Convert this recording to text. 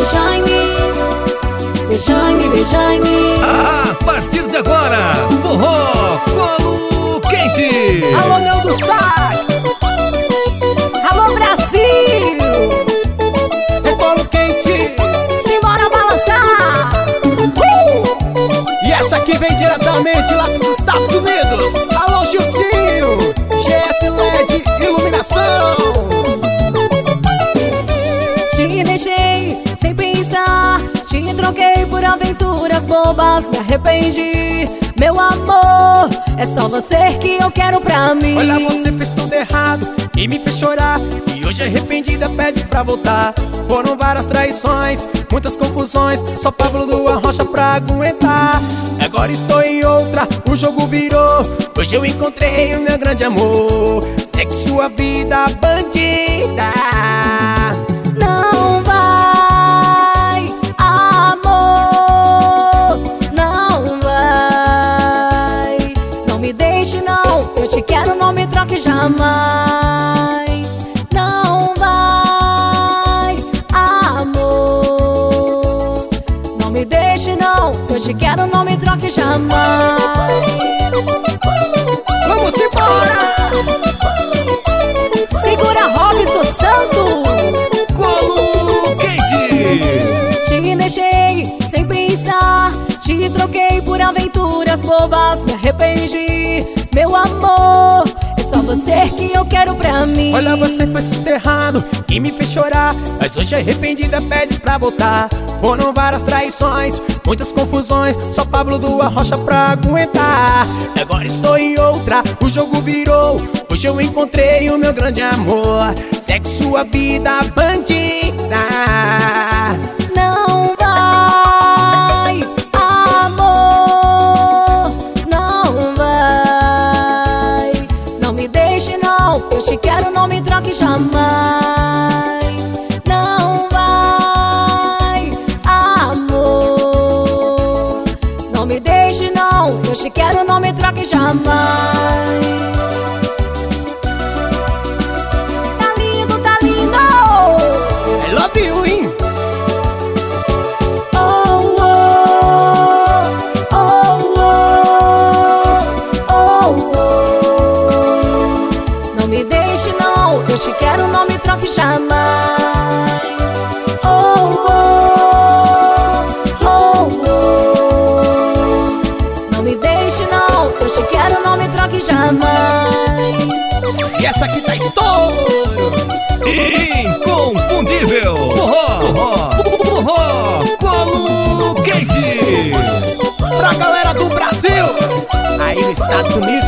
beijai-me. A partir de agora, forró Colo Quente. Alô, Neu do Sax. Alô, Brasil. É Colo Quente. Simbora balançar. E essa aqui vem diretamente lá dos Estados Unidos. Alô, Gilcinho. GS LED Iluminação. Te deixei sem pensar, te troquei por aventuras bobas, me arrependi. Meu amor, é só você que eu quero pra mim. Olha, você fez tudo errado e me fez chorar, e hoje arrependida pede pra voltar. Foram várias traições, muitas confusões, só Pablo do Arrocha pra aguentar. Agora estou em outra, o jogo virou. Hoje eu encontrei o meu grande amor. Segue sua vida, bandida. Não vai, amor, não vai. Não me deixe não, eu te quero, não me troque jamais. Não vai, amor, não me deixe não, eu te quero, não me troque jamais. Vamos embora! Segura Robson Santos. Te deixei sem pensar, te troquei por aventuras bobas, me arrependi. Meu amor, é só você que eu quero pra mim. Olha, você foi tudo errado e me fez chorar, mas hoje arrependida pede pra voltar. Foram várias traições, muitas confusões, só Pablo do Arrocha pra aguentar. Agora estou em outra, o jogo virou. Hoje eu encontrei o meu grande amor. Segue sua vida, bandida. Não vai, amor, não vai. Não me deixe não, eu te quero, não me troque jamais. Não vai, amor, não me deixe não, eu te quero, não me troque jamais. Tá lindo, tá lindo. I love you, hein? Eu te quero, não me troque jamais. Não me deixe não, eu te quero, não me troque jamais. E essa aqui tá estouro. Inconfundível. Forró Colo Quente. Pra galera do Brasil, aí nos Estados Unidos.